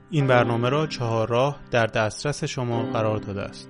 این برنامه را 4 راه در دسترس شما قرار داده است.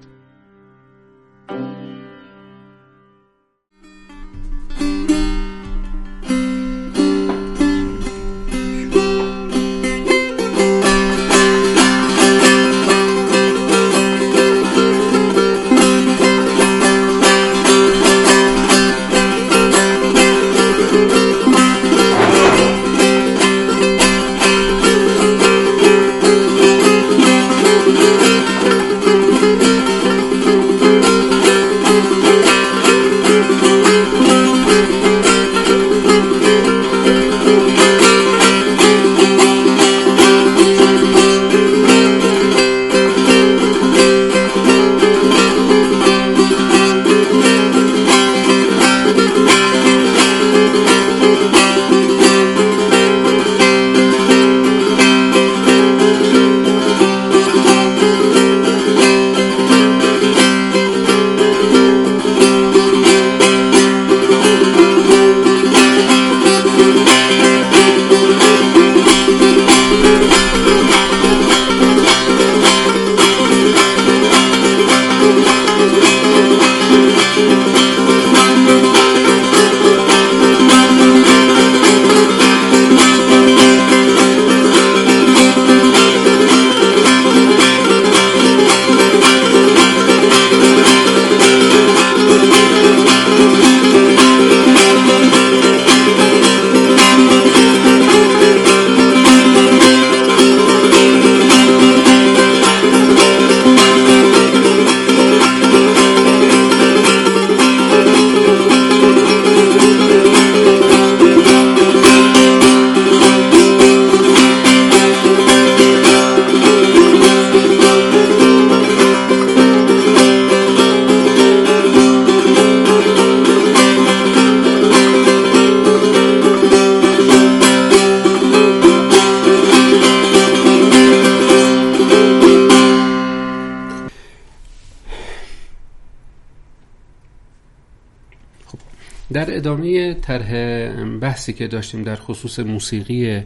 در ادامه طرح بحثی که داشتیم در خصوص موسیقی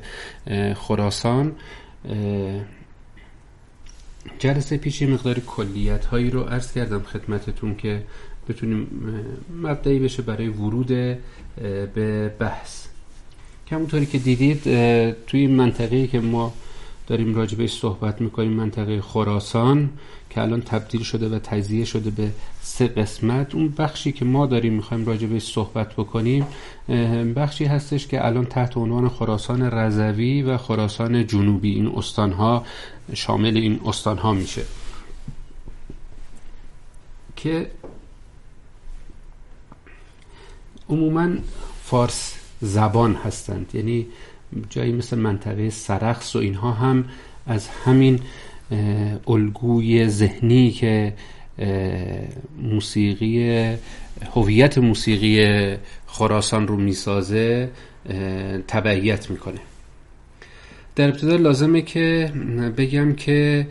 خراسان، جلسه پیشی مقداری کلیت هایی رو عرض کردم خدمتتون که بتونیم مبدئی بشه برای ورود به بحث. که همونطوری که دیدید توی این منطقه‌ای که ما داریم راجع بهش صحبت میکنیم، منطقه خراسان که الان تبدیل شده و تجزیه شده به 3 قسمت، اون بخشی که ما داریم میخوایم راجع بهش صحبت بکنیم بخشی هستش که الان تحت عنوان خراسان رضوی و خراسان جنوبی، این استانها شامل این استانها میشه که عموماً فارس زبان هستند. یعنی جایی مثل منطقه سرخس و اینها هم از همین الگوی ذهنی که هویت موسیقی خراسان رو میسازه تبعیت میکنه. در ابتدا لازمه که بگم که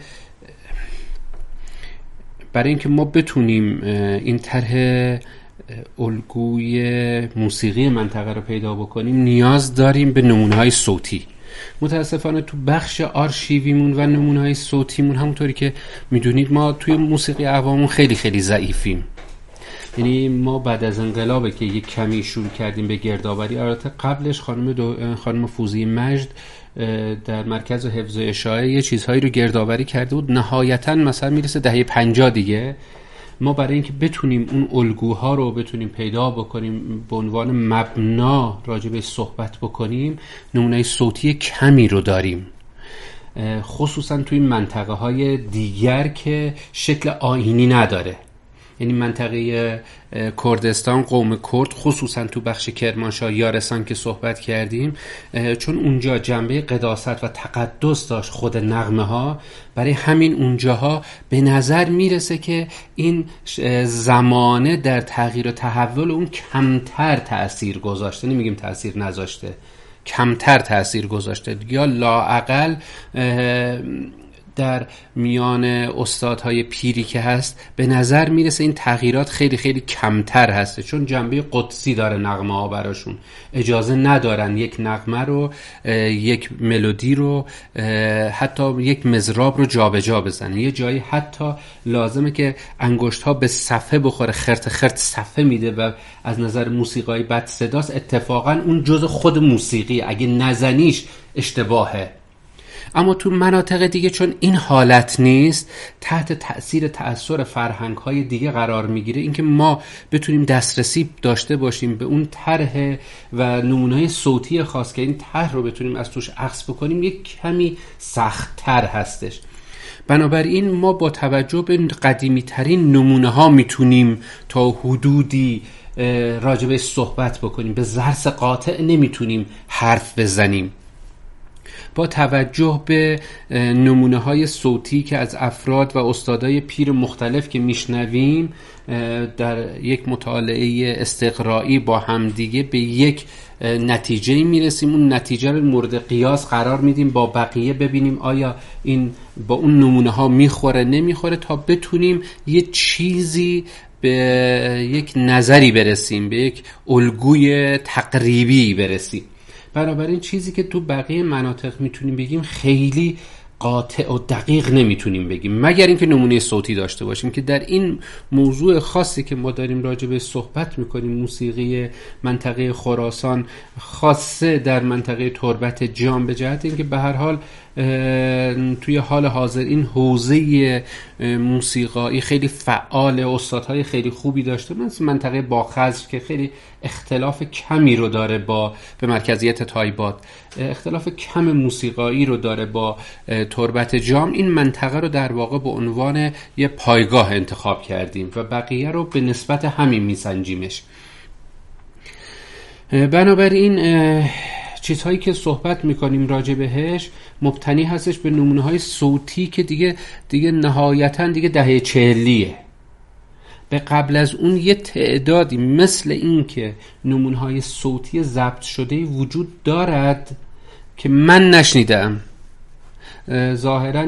برای اینکه ما بتونیم این طرح الگوی موسیقی منطقه رو پیدا بکنیم نیاز داریم به نمونه‌های صوتی. متاسفانه تو بخش آرشیویمون و نمونه‌های صوتیمون همونطوری که میدونید ما توی موسیقی عوامون خیلی خیلی ضعیفیم. یعنی ما بعد از انقلابه که یک کمی شروع کردیم به گردآوری. البته قبلش خانم فوزی مجد در مرکز حفظ و اشاعه یه چیزهایی رو گردآوری کرده بود. نهایتاً مثلا میرسه دهه 50 دیگه ما برای اینکه بتونیم اون الگوها رو بتونیم پیدا بکنیم به عنوان مبنا راجع به صحبت بکنیم، نمونه صوتی کمی رو داریم، خصوصا توی منطقه های دیگر که شکل آیینی نداره. یعنی منطقه کردستان، قوم کرد، خصوصا تو بخش کرمانشاه یارسان که صحبت کردیم، چون اونجا جنبه قداست و تقدس داشت خود نغمه ها، برای همین اونجاها به نظر میرسه که این زمانه در تغییر و تحول اون کمتر تأثیر گذاشته. نمیگیم تأثیر نذاشته، کمتر تأثیر گذاشته، یا لااقل در میان استادهای پیری که هست به نظر میرسه این تغییرات خیلی خیلی کمتر هسته، چون جنبه قدسی داره نغمه ها براشون. اجازه ندارن یک نغمه رو، یک ملودی رو، حتی یک مضراب رو جابجا بزنن. یه جایی حتی لازمه که انگشت ها به صفحه بخوره، خرت خرت صفحه میده و از نظر موسیقایی بد صداست. اتفاقا اون جزء خود موسیقی، اگه نزنیش اشتباهه. اما تو مناطق دیگه چون این حالت نیست، تحت تأثیر تأثیر فرهنگ‌های دیگه قرار میگیره. اینکه ما بتونیم دسترسی داشته باشیم به اون طرح و نمونه‌های صوتی خاص که این طرح رو بتونیم از توش اخذ بکنیم یک کمی سخت‌تر هستش. بنابراین ما با توجه به قدیمی‌ترین نمونه‌ها میتونیم تا حدودی راجبه صحبت بکنیم. به ضرس قاطع نمیتونیم حرف بزنیم. با توجه به نمونه‌های صوتی که از افراد و استادای پیر مختلف که میشنویم در یک مطالعه استقرایی با همدیگه به یک نتیجه میرسیم. اون نتیجه رو مورد قیاس قرار میدیم با بقیه، ببینیم آیا این با اون نمونه‌ها میخوره نمیخوره، تا بتونیم یه چیزی به یک نظری برسیم، به یک الگوی تقریبی برسیم. بنابراین چیزی که تو بقیه مناطق میتونیم بگیم خیلی قاطع و دقیق نمیتونیم بگیم، مگر اینکه نمونه صوتی داشته باشیم. که در این موضوع خاصی که ما داریم راجع به صحبت میکنیم، موسیقی منطقه خراسان، خاصه در منطقه تربت جام، به جهت اینکه به هر حال توی حال حاضر این حوزه موسیقایی خیلی فعال، استادهای خیلی خوبی داشته، مثل منطقه باخزر که خیلی اختلاف کمی رو داره با به مرکزیت تایبات، اختلاف کم موسیقایی رو داره با تربت جام. این منطقه رو در واقع به عنوان یه پایگاه انتخاب کردیم و بقیه رو به نسبت همین میسنجیمش. بنابراین چیزهایی که صحبت میکنیم راجع بهش مبتنی هستش به نمونه‌های صوتی که دیگه نهایتاً دیگه دهه 40. به قبل از اون یه تعدادی مثل این که نمونه‌های صوتی ضبط شده وجود دارد که من نشنیدم. ظاهراً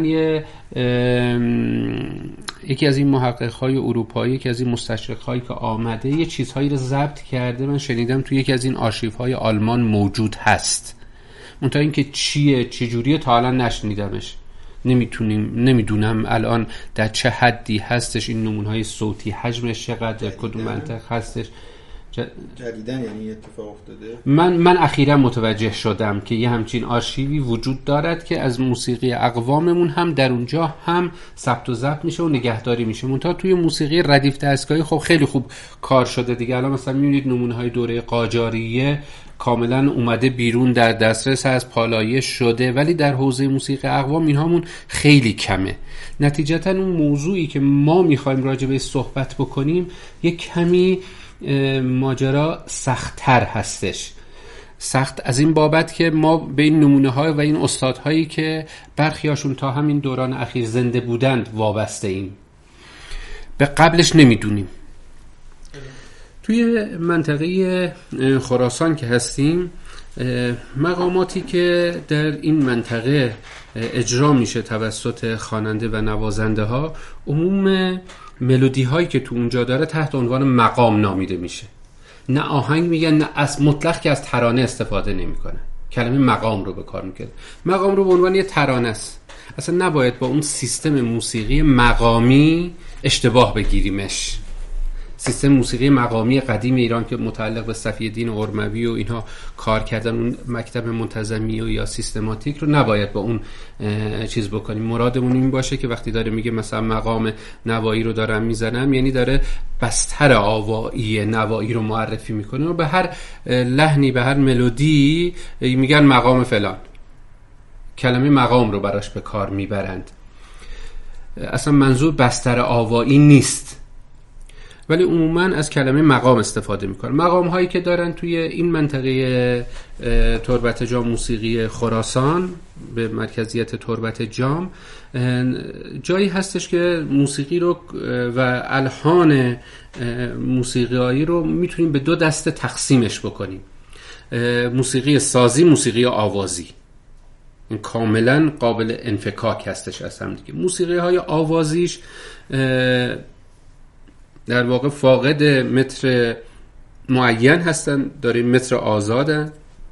یکی از این محقق‌های اروپایی، یکی از این مستشرق‌هایی که آمده یه چیزهایی رو ضبط کرده، من شنیدم توی یکی از این آرشیوهای آلمان موجود هست. منتها این که چیه چجوریه تا الان نشنیدمش. نمیدونم الان در چه حدی هستش این نمونه‌های صوتی، حجمش چقدر، کدوم منطق هستش. جدیدن یعنی اتفاق افتاده. من اخیراً متوجه شدم که یه همچین آرشیوی وجود دارد که از موسیقی اقواممون هم در اونجا هم ثبت و ضبط میشه و نگهداری میشه. منتها توی موسیقی ردیف دستگاهی خب خیلی خوب کار شده دیگه. الان مثلا میبینید نمونه‌های دوره قاجاریه کاملا اومده بیرون، در دسترس از پالایش شده، ولی در حوزه موسیقی اقوام اینهامون خیلی کمه. نتیجتا اون موضوعی که ما میخوایم راجع بهش صحبت بکنیم یک کمی ماجرا سخت‌تر هستش. سخت از این بابت که ما به این نمونه‌ها و این استادهایی که برخیاشون تا همین دوران اخیر زنده بودند وابسته ایم، به قبلش نمیدونیم. توی منطقه خراسان که هستیم، مقاماتی که در این منطقه اجرا میشه توسط خواننده و نوازنده ها، عموم ملودی هایی که تو اونجا داره تحت عنوان مقام نامیده میشه. نه آهنگ میگن، نه از مطلق که از ترانه استفاده نمیکنه. کلمه مقام رو به کار میکنه. مقام رو به عنوان یه ترانه است. اصلا نباید با اون سیستم موسیقی مقامی اشتباه بگیریمش. سیستم موسیقی مقامی قدیم ایران که متعلق به صفی‌الدین ارموی و اینها کار کردن، اون مکتب منتظمی و یا سیستماتیک رو نباید با اون چیز بکنیم. مرادمون این باشه که وقتی داره میگه مثلا مقام نوایی رو دارم میزنم، یعنی داره بستر آوایی نوایی رو معرفی میکنه و به هر لحنی، به هر ملودی میگن مقام فلان. کلمه مقام رو براش به کار میبرند. اصلا منظور بستر آوایی نیست، ولی عموما از کلمه مقام استفاده میکنن. مقام هایی که دارن توی این منطقه تربت جام، موسیقی خراسان به مرکزیت تربت جام، جایی هستش که موسیقی رو و الحان موسیقیایی رو میتونیم به دو دسته تقسیمش بکنیم: موسیقی سازی، موسیقی آوازی. این کاملا قابل انفکاک هستش از هم دیگه. موسیقی های آوازیش در واقع فاقد متر معین هستن، داریم متر آزادن.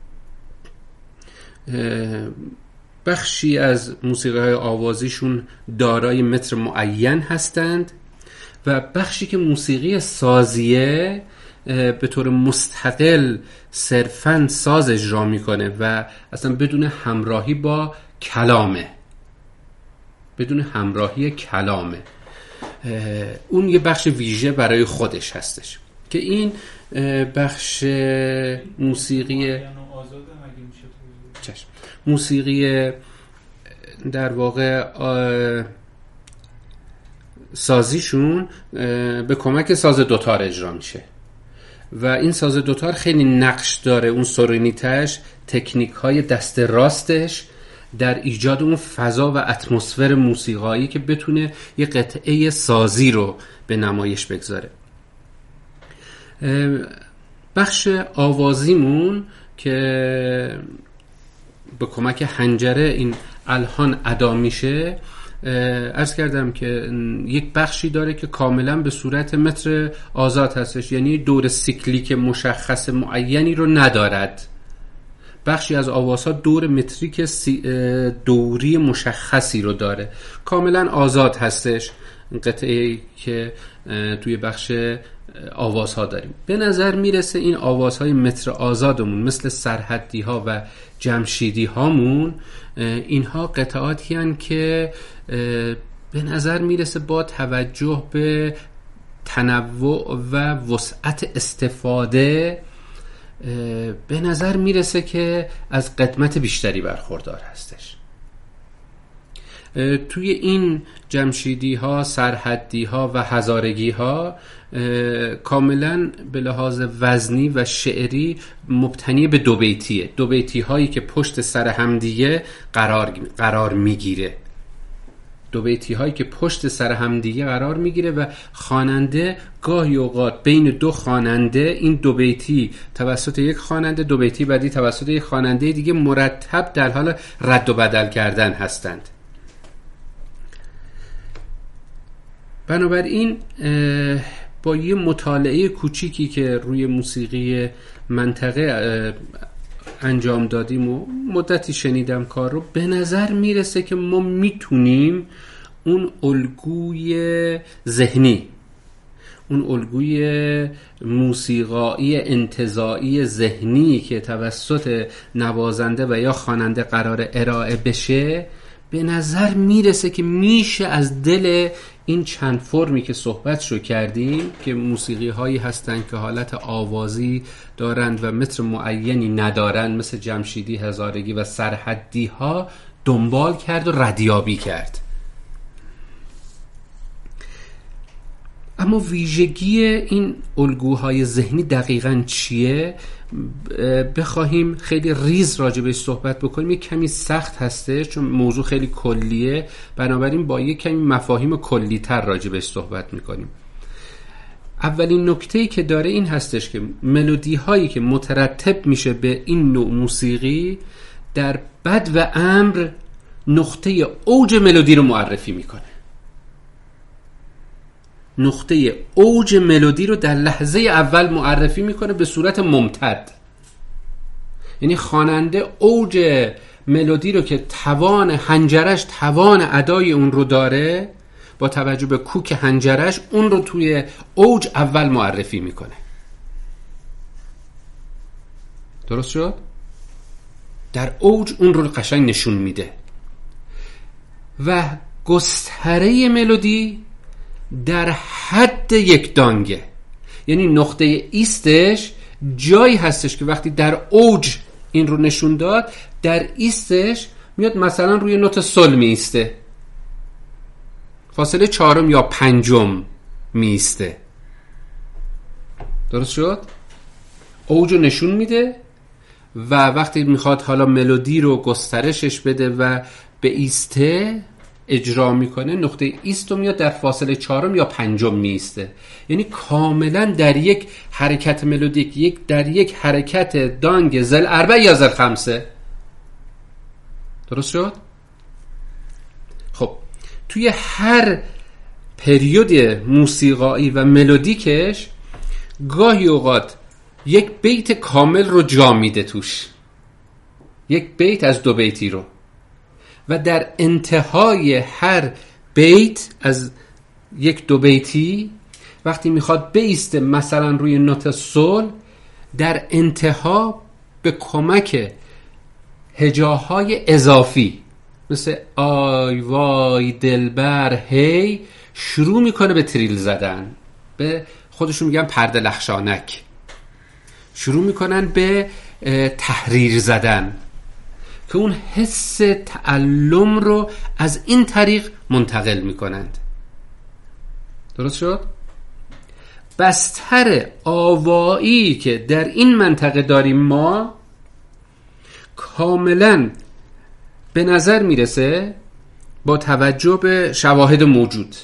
بخشی از موسیقی های آوازیشون دارای متر معین هستند و بخشی که موسیقی سازیه به طور مستقل صرفاً ساز اجرا میکنه و اصلا بدون همراهی با کلامه، بدون همراهی کلامه. اون یه بخش ویژه برای خودش هستش که این بخش موسیقی در واقع سازیشون به کمک ساز دوتار اجرا میشه و این ساز دوتار خیلی نقش داره، اون سورینیتش، تکنیک های دست راستش در ایجاد اون فضا و اتمسفر موسیقایی که بتونه یه قطعه سازی رو به نمایش بگذاره. بخش آوازیمون که به کمک حنجره این الحان ادا میشه، عرض کردم که یک بخشی داره که کاملا به صورت متر آزاد هستش، یعنی دور سیکلیک مشخص معینی رو ندارد. بخشی از آوازها دور متریک دوری مشخصی رو داره، کاملا آزاد هستش این قطعه که توی بخش آوازها داریم. به نظر میرسه این آوازهای متر آزادمون مثل سرحدی ها و جمشیدی هامون، اینها قطعاتی هن که به نظر میرسه با توجه به تنوع و وسعت استفاده به نظر میرسه که از قدمت بیشتری برخوردار هستش. توی این جمشیدی ها، سرحدی ها و هزارگی ها کاملا به لحاظ وزنی و شعری مبتنی به دو بیتیه، دو بیتی هایی که پشت سر همدیگه قرار میگیره، دو بیتی هایی که پشت سر همدیگه قرار میگیره و خواننده گاهی اوقات بین دو خواننده، این دو بیتی توسط یک خواننده، دو بیتی بعدی توسط یک خواننده دیگه مرتب در حال رد و بدل کردن هستند. بنابراین با یه مطالعه کوچیکی که روی موسیقی منطقه انجام دادیم و مدتی شنیدم کار رو، به نظر میرسه که ما میتونیم اون الگوی ذهنی، اون الگوی موسیقایی انتزاعی ذهنی که توسط نوازنده و یا خواننده قرار ارائه بشه، به نظر میرسه که میشه از دل این چند فرمی که صحبتشو کردیم که موسیقی هایی هستن که حالت آوازی دارند و متر معینی ندارند، مثل جمشیدی، هزارگی و سرحدی ها، دنبال کرد و ردیابی کرد. اما ویژگی این الگوهای ذهنی دقیقاً چیه؟ بخواهیم خیلی ریز راجبش صحبت بکنیم یک کمی سخت هسته، چون موضوع خیلی کلیه، بنابراین با یک کمی مفاهیم کلی‌تر راجبش صحبت میکنیم. اولین نکته‌ای که داره این هستش که ملودی هایی که مترتب میشه به این نوع موسیقی در بد و امر نقطه اوج ملودی رو معرفی میکنه. نقطه اوج ملودی رو در لحظه اول معرفی میکنه به صورت ممتد. یعنی خواننده اوج ملودی رو که توان حنجرش توان ادای اون رو داره، با توجه به کوک حنجرش اون رو توی اوج اول معرفی میکنه. درست شد؟ در اوج اون رو قشنگ نشون میده و گستره ملودی در حد یک دانگه، یعنی نقطه ایستش جایی هستش که وقتی در اوج این رو نشون داد، در ایستش میاد مثلا روی نوت سل می ایسته، فاصله 4 یا 5 می ایسته. درست شد؟ اوج رو نشون میده و وقتی میخواد حالا ملودی رو گسترشش بده و به ایسته اجرا میکنه، نقطه ایست رو میاد در فاصله 4 یا 5 می ایسته. یعنی کاملا در یک حرکت ملودیک، در یک حرکت دانگ زل اربع یا زل خمسه. درست شد؟ خب توی هر پریود موسیقایی و ملودیکش گاهی اوقات یک بیت کامل رو جا میده توش، یک بیت از 2 بیتی رو، و در انتهای هر بیت از 1-2 بیتی وقتی میخواد بیسته مثلا روی نوت سول، در انتها به کمک هجاهای اضافی مثل آی وای دلبر هی شروع میکنه به تریل زدن، به خودشون میگن پرده لخشانک، شروع میکنن به تحریر زدن که اون حس تعلم رو از این طریق منتقل میکنند. درست شد؟ بستر آوایی که در این منطقه داریم ما کاملا به نظر میرسه با توجه به شواهد موجود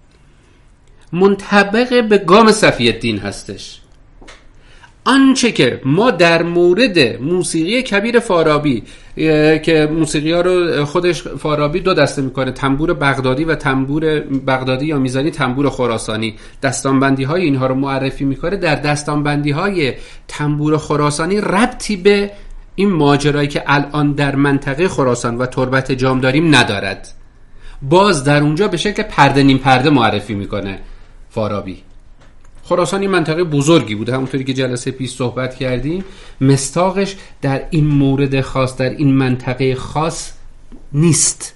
منطبق به گام صفی الدین هستش. آنچه که ما در مورد موسیقی کبیر فارابی که موسیقی ها رو خودش فارابی 2 دسته میکنه، تنبور بغدادی و تنبور بغدادی یا میزانی تنبور خراسانی، دستانبندی های اینها رو معرفی میکنه، در دستانبندی های تنبور خراسانی ربطی به این ماجرایی که الان در منطقه خراسان و تربت جام داریم ندارد. باز در اونجا به شکل پرده نیم پرده معرفی میکنه فارابی. خراسان این منطقه بزرگی بوده، همونطوری که جلسه پیش صحبت کردیم. مستاقش در این مورد خاص، در این منطقه خاص نیست.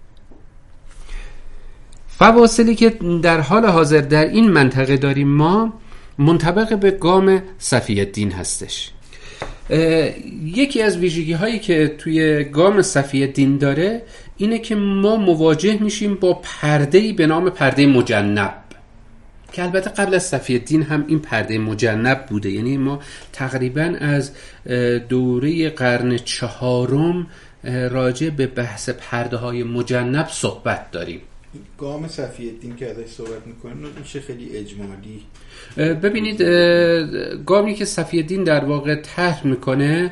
فواصلی که در حال حاضر در این منطقه داریم ما منطبق به گام صفی الدین هستش. یکی از ویژگی هایی که توی گام صفی الدین داره اینه که ما مواجه میشیم با پرده‌ای به نام پرده مجنب که البته قبل از صفی الدین هم این پرده مجنب بوده. یعنی ما تقریبا از دوره قرن 4 راجع به بحث پرده های مجنب صحبت داریم. گام صفی الدین که ازش صحبت میکنیم میشه خیلی اجمالی. ببینید گامی که صفی الدین در واقع طرح میکنه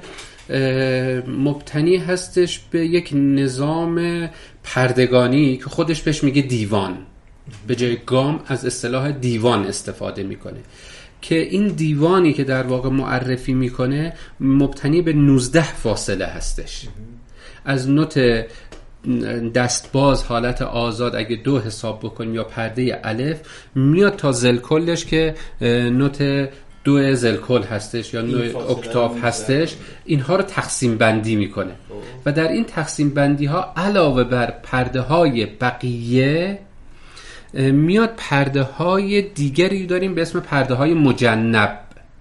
مبتنی هستش به یک نظام پردگانی که خودش بهش میگه دیوان. به جای گام از اصطلاح دیوان استفاده میکنه که این دیوانی که در واقع معرفی میکنه مبتنی به 19 فاصله هستش. از نوت دستباز حالت آزاد اگه 2 حساب بکنیم یا پرده الف میاد تا زلکلش که نوت 2 زلکل هستش یا 9 اکتاف هستش. اینها رو تقسیم بندی میکنه و در این تقسیم بندی ها علاوه بر پرده های بقیه میاد پرده های دیگری داریم به اسم پرده های مجنب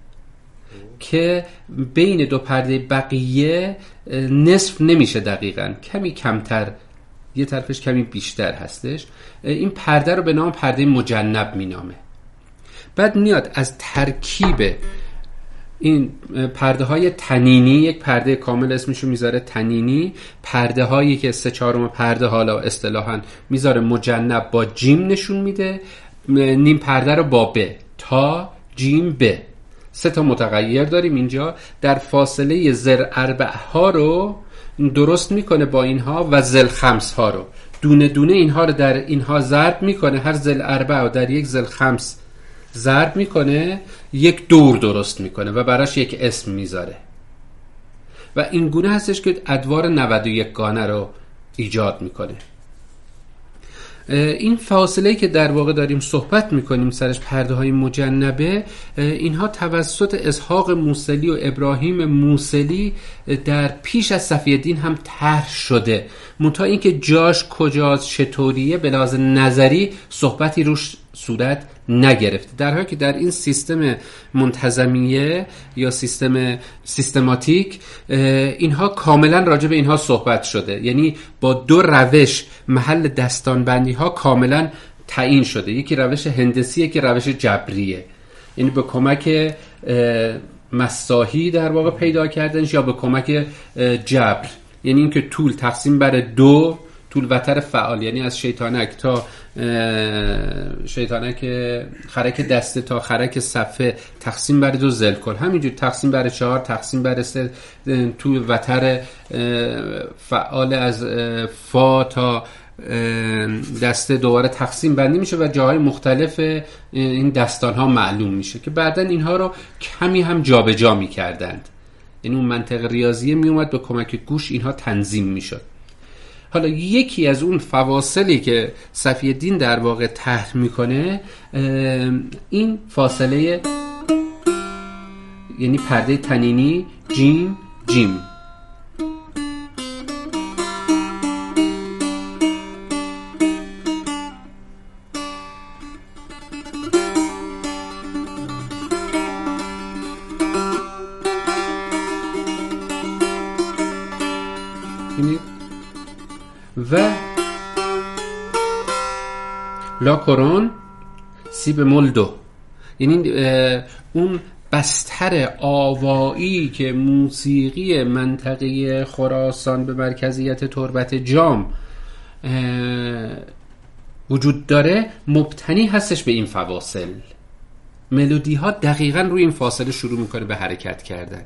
که بین 2 پرده بقیه نصف نمیشه، دقیقاً کمی کمتر، یه طرفش کمی بیشتر هستش. این پرده رو به نام پرده مجنب مینامه. بعد میاد از ترکیب این پرده های تنینی، یک پرده کامل اسمشو میذاره تنینی، پرده هایی که 3/4 پرده حالا اصطلاحاً میذاره مجنب با جیم نشون میده، نیم پرده رو با ب، تا جیم ب. 3 تا متغیر داریم اینجا. در فاصله زر اربع ها رو درست میکنه با اینها و زل خمس ها رو دونه دونه اینها رو در اینها ضرب میکنه. هر زل اربع در یک زل خمس ضرب میکنه، یک دور درست میکنه و براش یک اسم میذاره و این گونه هستش که ادوار 91 گانه رو ایجاد میکنه. این فاصله که در واقع داریم صحبت میکنیم سرش پرده های مجنبه، اینها توسط اسحاق موصلی و ابراهیم موصلی در پیش از صفی الدین هم طرح شده، منتها این که جاش کجاست چطوریه به لحاظ نظری صحبتی روش صورت نگرفته، در حالی که در این سیستم منتظمیه یا سیستماتیک اینها کاملا راجع به اینها صحبت شده. یعنی با 2 روش محل دستانبندی ها کاملا تعیین شده. یکی روش هندسیه که روش جبریه، یعنی به کمک مساحی در واقع پیدا کردنش، یا به کمک جبر، یعنی اینکه طول تقسیم بر 2 طولوتر فعال، یعنی از شیطانک تا شیطانک خرک دسته تا خرک صفه تقسیم بر 2 ذی‌الکل، همینجور تقسیم بر 4 تقسیم بر 3 طولوتر فعال از فا تا دسته دوباره تقسیم بندی میشه و جاهای مختلف این دستان ها معلوم میشه که بعدن اینها رو کمی هم جابجا میکردند، یعنی اون منطق ریاضیه میومد به کمک گوش اینها تنظیم میشد. حالا یکی از اون فواصلی که صفی‌الدین در واقع طرح میکنه این فاصله، یعنی پرده تنینی جیم جیم. و لا کورون سی بمول 2، یعنی اون بستر آوایی که موسیقی منطقه خراسان به مرکزیت تربت جام وجود داره مبتنی هستش به این فواصل. ملودی ها دقیقاً روی این فاصله شروع میکنه به حرکت کردن.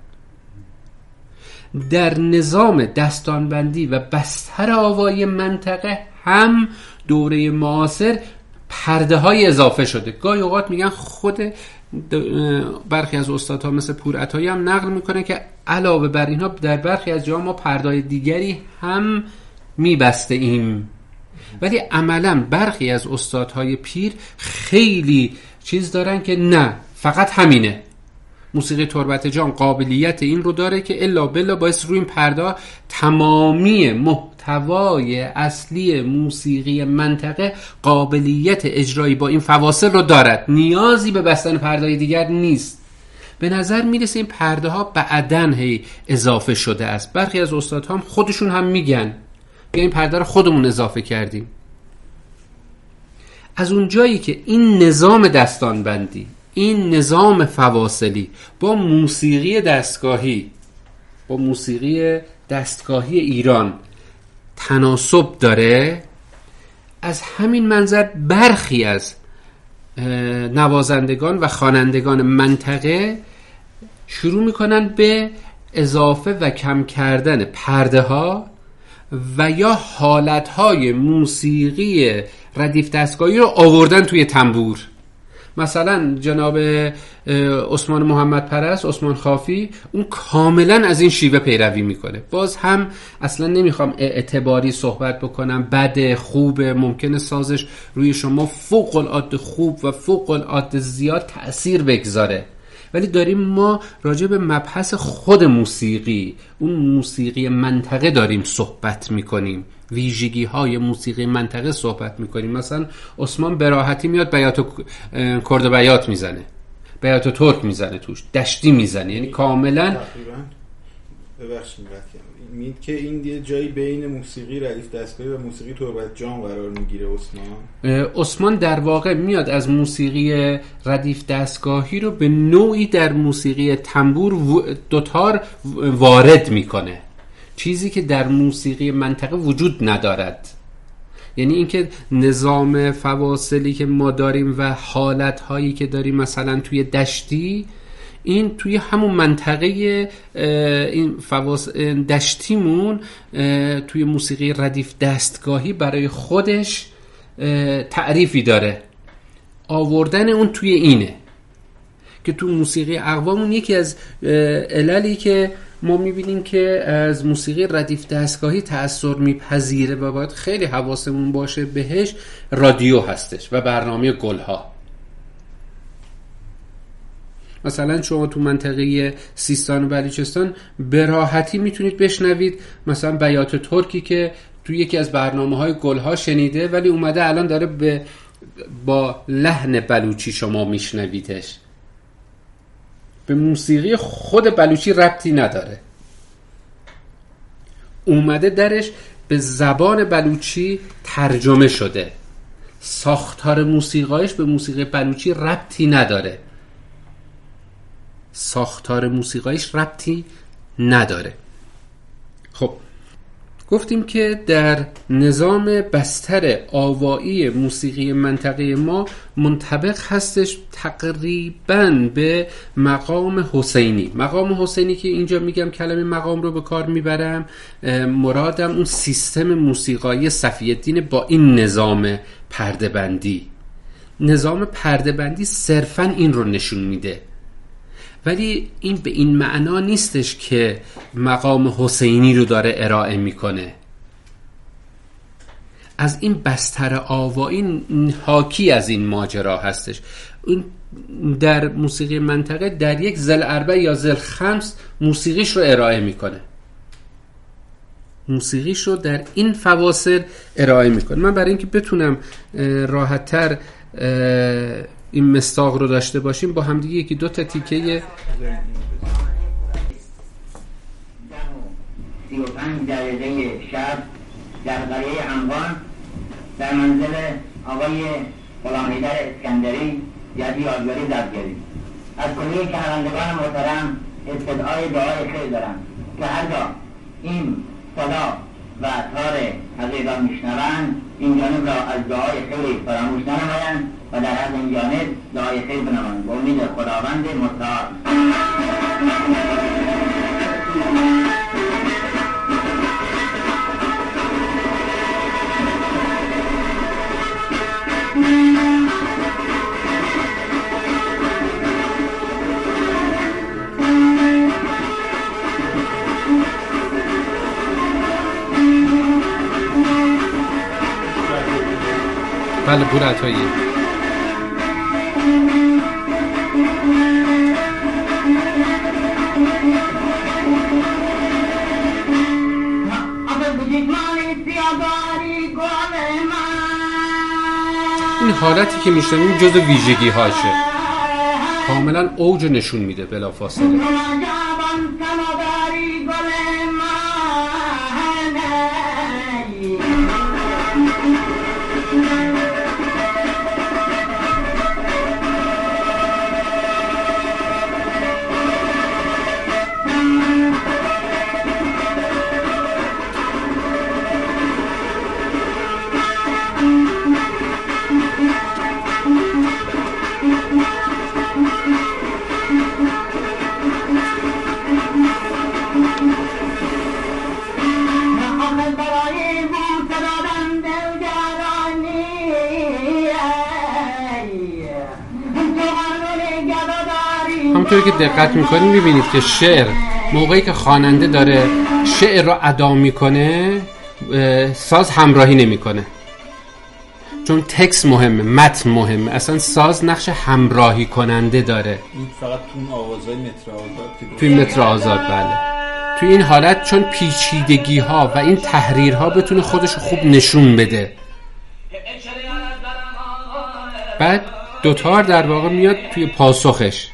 در نظام دستانبندی و بستر آوایی منطقه هم دوره معاصر پرده های اضافه شده. گاهی اوقات میگن خود برخی از استادها مثل پورعطایی هم نقل میکنه که علاوه بر اینها در برخی از جاها ما پرده‌های دیگری هم میبسته ایم، ولی عملا برخی از استادهای پیر خیلی چیز دارن که نه فقط همینه. موسیقی تربت جام قابلیت این رو داره که الا بلا باعث روی این پرده تمامی محتوای اصلی موسیقی منطقه قابلیت اجرایی با این فواصل رو دارد، نیازی به بستن پرده‌های دیگر نیست. به نظر میرسه این پرده ها بعدن هی اضافه شده است. برخی از استادها هم خودشون هم میگن این پرده رو خودمون اضافه کردیم. از اون جایی که این نظام دستانبندی، این نظام فواصلی با موسیقی دستگاهی ایران تناسب داره، از همین منظر برخی از نوازندگان و خوانندگان منطقه شروع میکنن به اضافه و کم کردن پرده ها و یا حالت های موسیقی ردیف دستگاهی رو آوردن توی تنبور. مثلا جناب عثمان محمد پرست، عثمان خافی، اون کاملا از این شیوه پیروی میکنه. باز هم اصلا نمیخوام اعتباری صحبت بکنم، بده خوبه، ممکنه سازش روی شما فوق العاده خوب و فوق العاده زیاد تأثیر بگذاره، ولی داریم ما راجع به مبحث خود موسیقی، اون موسیقی منطقه داریم صحبت میکنیم، ویژگی های موسیقی منطقه صحبت میکنیم. مثلا عثمان براحتی میاد بیات و کرد بیات میزنه، بیات و ترک میزنه، توش دشتی میزنه، یعنی کاملا تقریبا ببخشید میگه که این یه جایی بین موسیقی ردیف دستگاهی و موسیقی تربت جام قرار میگیره. عثمان در واقع میاد از موسیقی ردیف دستگاهی رو به نوعی در موسیقی تنبور دوتار وارد میکنه، چیزی که در موسیقی منطقه وجود ندارد. یعنی اینکه نظام فواصلی که ما داریم و حالت‌هایی که داریم مثلا توی دشتی، این توی همون منطقه این دشتیمون توی موسیقی ردیف دستگاهی برای خودش تعریفی داره. آوردن اون توی اینه که تو موسیقی اقوامون یکی از عللی که ما میبینیم که از موسیقی ردیف دستگاهی تأثیر میپذیره و باید خیلی حواسمون باشه بهش، رادیو هستش و برنامه گلها. مثلا شما تو منطقه سیستان و بلوچستان به راحتی میتونید بشنوید مثلا بیات ترکی که تو یکی از برنامه‌های گلها شنیده، ولی اومده الان داره با لحن بلوچی شما میشنویدش. به موسیقی خود بلوچی ربطی نداره، اومده درش به زبان بلوچی ترجمه شده، ساختار موسیقایش به موسیقی بلوچی ربطی نداره، خب گفتیم که در نظام بستر آوایی موسیقی منطقه ما منطبق هستش تقریباً به مقام حسینی. مقام حسینی که اینجا میگم کلمه مقام رو به کار میبرم، مرادم اون سیستم موسیقایی صفی‌الدین با این نظام پرده‌بندی. نظام پرده‌بندی صرفاً این رو نشون میده، ولی این به این معنا نیستش که مقام حسینی رو داره ارائه میکنه. از این بستر آوایی حاکی از این ماجرا هستش. اون در موسیقی منطقه در یک ذل اربع یا ذل خمس موسیقیش رو ارائه میکنه، موسیقیش رو در این فواصل ارائه میکنه. من برای اینکه بتونم راحت‌تر این مستاق رو داشته باشیم با همدیگه یکی دو تا تیکه 35 دقیقه شب در قریه انوان در منزل آقای غلام حیدر اسکندری یادی یادگاری زدگری از کلیه شنوندگان محترم استدعای دعای خیر دارم که هرگاه این صدا و تار حقیقت میشنوند این جانب را از دعای خیر فراموش ننمایند و در از این جانب دعای خیر بنمایند. با امید خداوند متعال. بله پور عطایی. این حالتی که میشنیم جز ویژگی هاشه، کاملا اوج نشون میده بلافاصله. همونطوری که دقت میکنیم میبینید که شعر موقعی که خواننده داره شعر رو ادا میکنه ساز همراهی نمیکنه، چون تکست مهمه، متن مهمه، اصلا ساز نقش همراهی کننده داره. این فقط تو آوازهای متر آزاد، توی متر آزاد. بله توی این حالت چون پیچیدگی ها و این تحریر ها بتونه خودش خوب نشون بده. بعد دوتار در واقع میاد توی پاسخش.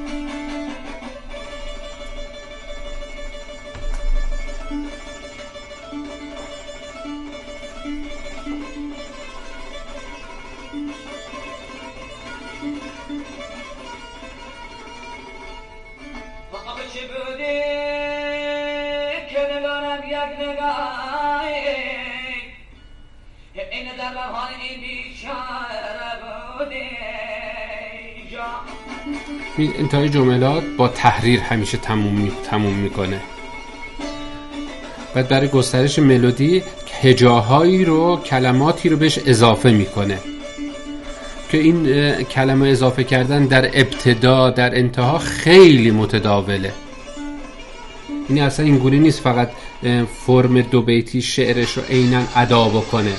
انتهای جملات با تحریر همیشه تموم میکنه. بعد برای گسترش ملودی هجاهایی رو، کلماتی رو بهش اضافه میکنه که این کلمه اضافه کردن در ابتدا در انتها خیلی متداوله. این اصلا این گونه نیست فقط فرم دو بیتی شعرش رو عیناً ادا بکنه.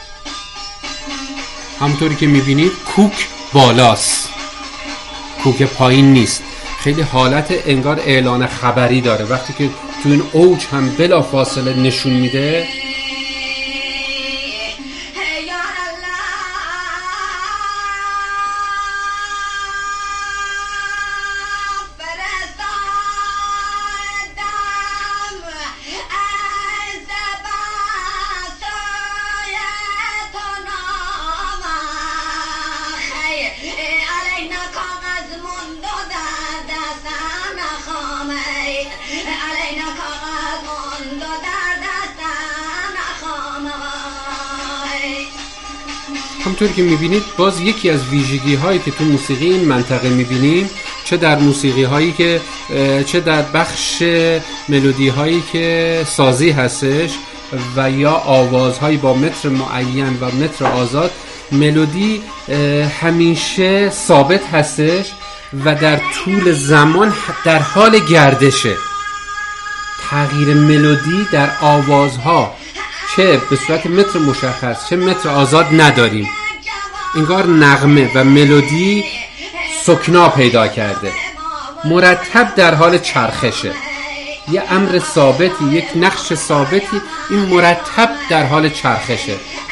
همونطوری که میبینید کوک بالاست، کوک پایین نیست. خیلی حالت انگار اعلان خبری داره وقتی که تو این اوج هم بلا فاصله نشون میده. همونطور که میبینید باز یکی از ویژگی هایی که تو موسیقی این منطقه میبینیم، چه در موسیقی هایی که چه در بخش ملودی هایی که سازی هستش و یا آوازهایی با متر معین و متر آزاد، ملودی همیشه ثابت هستش و در طول زمان در حال گردشه. تغییر ملودی در آوازها چه به صورت متر مشخص چه متر آزاد نداریم. انگار نغمه و ملودی سکنا پیدا کرده، مرتب در حال چرخشه. یه امر ثابتی، یک نقش ثابتی، این مرتب در حال چرخشه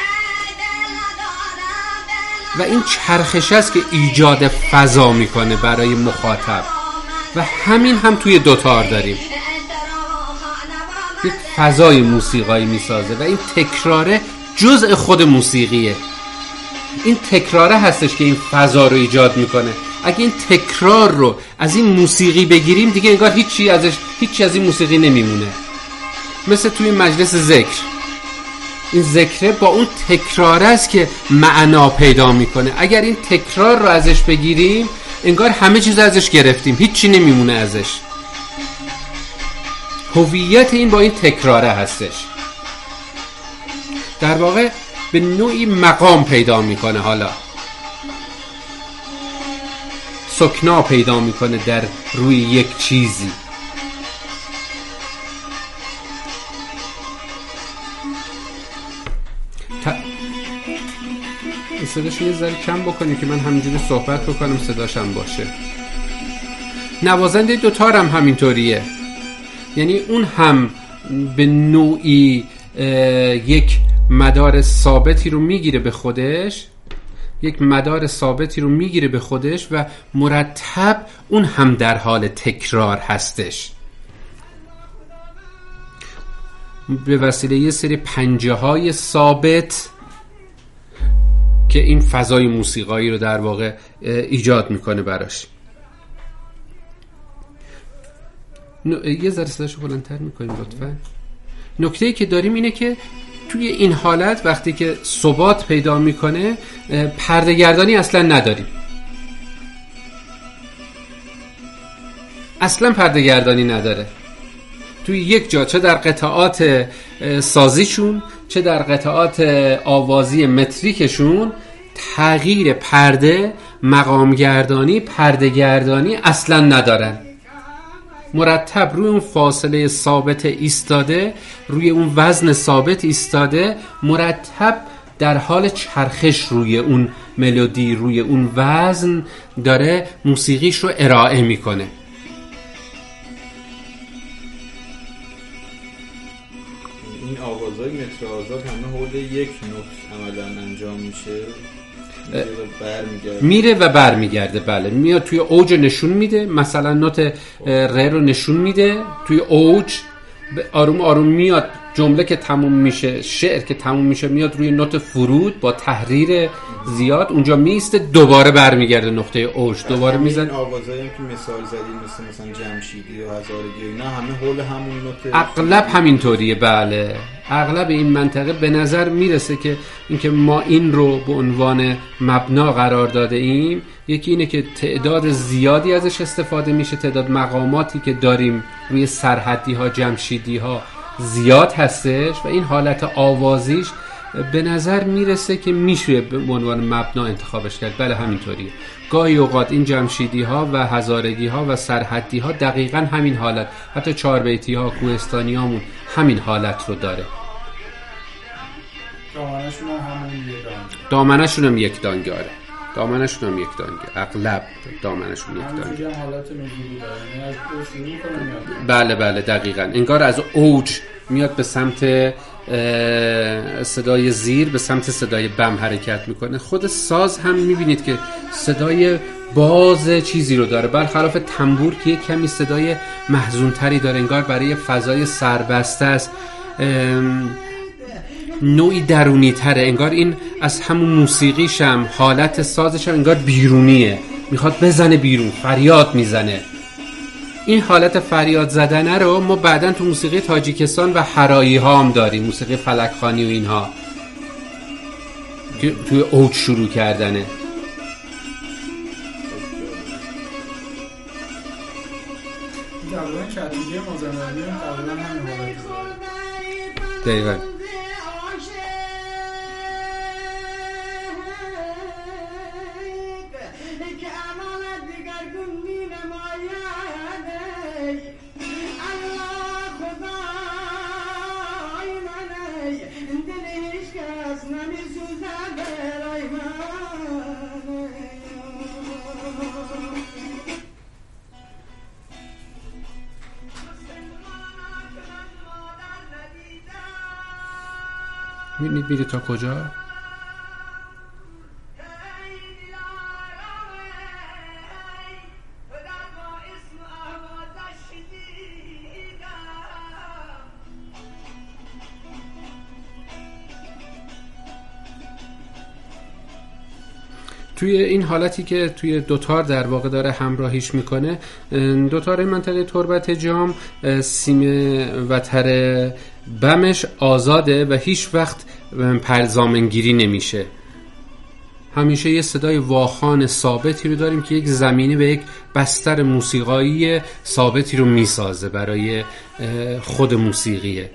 و این چرخش است که ایجاد فضا میکنه برای مخاطب و همین هم توی دوتار داریم، یک فضای موسیقایی میسازه و این تکراره جزء خود موسیقیه. این تکراره هستش که این فضا رو ایجاد میکنه. اگه این تکرار رو از این موسیقی بگیریم دیگه انگار هیچی از این موسیقی نمیمونه. مثل توی مجلس ذکر، این ذکره با اون تکرار است که معنا پیدا میکنه. اگر این تکرار رو ازش بگیریم انگار همه چیز ازش گرفتیم، هیچی نمیمونه ازش. هویت این با این تکراره هستش. در واقع به نوعی مقام پیدا میکنه، حالا سکنا پیدا میکنه در روی یک چیزی. صداش یه ذره کم بکنی که من همینجوری صحبت بکنم صداشم باشه. نوازنده دوتار هم همینطوریه، یعنی اون هم به نوعی یک مدار ثابتی رو میگیره به خودش، و مرتب اون هم در حال تکرار هستش به وسیله یه سری پنجه های ثابت که این فضای موسیقایی رو در واقع ایجاد میکنه براش. یه ذره صداشو بلندتر میکنیم لطفا. نکته‌ای که داریم اینه که توی این حالت وقتی که ثبات پیدا میکنه پرده‌گردانی اصلا نداریم، اصلا پرده‌گردانی نداره توی یک جا، چه در قطعات سازیشون چه در قطعات آوازی متریکشون. تغییر پرده، مقامگردانی، پرده‌گردانی اصلا ندارن. مرتب روی اون فاصله ثابت ایستاده، روی اون وزن ثابت ایستاده، مرتب در حال چرخش روی اون ملودی، روی اون وزن داره موسیقیش رو ارائه میکنه. این آوازهای متر آزاد همه حول یک نوت عملا انجام میشه، میره و برمیگرده. بله، میاد توی اوج نشون میده، مثلا نوت ر رو نشون میده توی اوج، آروم آروم میاد، جمله که تموم میشه، شعر که تموم میشه، میاد روی نوت فرود با تحریر زیاد، اونجا میسته، دوباره برمیگرده نقطه اوج، دوباره میزنه. این آوازایی هم که مثال زدیم مثلا جمشیدی و هزارگی، اینا همه حول همون نوت اغلب همینطوریه. بله، اغلب این منطقه به نظر میرسه که اینکه ما این رو به عنوان مبنا قرار داده ایم، یکی اینه که تعداد زیادی ازش استفاده میشه، تعداد مقاماتی که داریم روی سرحدی ها، جمشیدی ها زیاد هستش و این حالت آوازیش به نظر میرسه که میشه به عنوان مبنا انتخابش کرد. بله همینطوریه. گاهی اوقات این جمشیدی ها و هزارگی ها و سرحدی ها دقیقاً همین حالت، حتی چاربیتی ها، کوهستانی هامون همین حالت رو داره. دامنشون هم یک دانگه. دامنشون هم یک دانگه. اغلب دامنشون یک دانگه. حالت نزولی داره. بله دقیقاً. انگار از اوج میاد به سمت صدای زیر، به سمت صدای بم حرکت میکنه. خود ساز هم میبینید که صدای باز چیزی رو داره، برخلاف تنبور که یک کمی صدای محزونتری داره، انگار برای فضای سربسته است، نوعی درونی تره، انگار این از همون موسیقیش هم، حالت سازش هم انگار بیرونیه، میخواد بزنه بیرون، فریاد میزنه. این حالت فریاد زدنه رو ما بعداً تو موسیقی تاجیکستان و هرایی ها هم داریم، موسیقی فلکخانی و اینها. که توی اوج شروع کردنه. تقریبا کتیگه مازندرانی هم تقریبا همین حالت دقیقا. می‌بینید میره تا کجا؟ توی این حالتی که توی دوتار در واقع داره همراهیش میکنه، دوتار این منطقه تربت جام سیم وتر بمش آزاده و هیچ وقت پرزامنگیری نمیشه. همیشه یه صدای واخوان ثابتی رو داریم که یک زمینه به یک بستر موسیقایی ثابتی رو میسازه برای خود موسیقیه.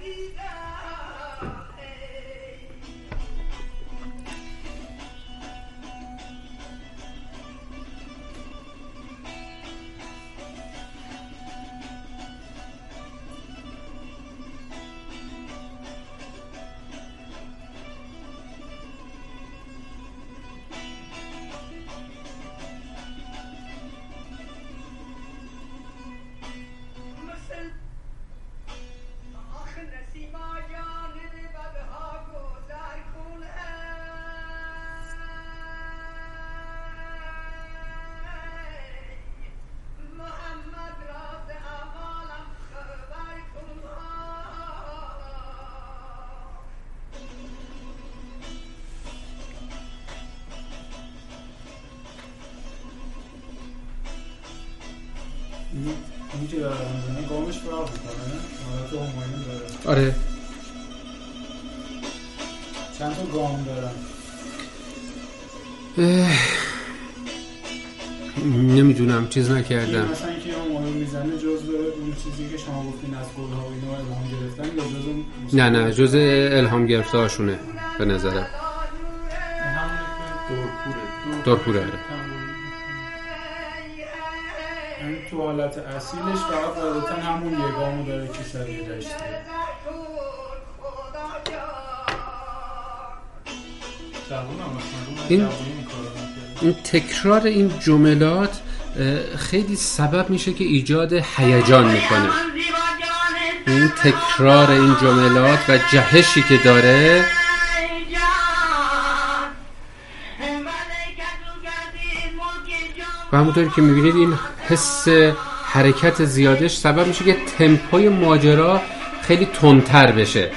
این که داره میزنه گامش فرق میکنه، حالت هماینی داره. آره چند تا گام دارن؟ نمیدونم، چیز نکردم. مثلا اینکه هماینی میزنه جزء اون چیزی که شما گفتین از گل‌ها و اینا الهام گرفتن یا جزء نه جزء الهام گرفته هاشونه به نظرم. دورپوره. تو حالت اصیلش فقط قاعدتا همون یه گامو داره که شبیه داشته. این تکرار این جملات خیلی سبب میشه که ایجاد هیجان میکنه. این تکرار این جملات و جهشی که داره و همونطوری که میبینید این حس حرکت زیادش سبب میشه که تمپوی ماجرا خیلی تندتر بشه.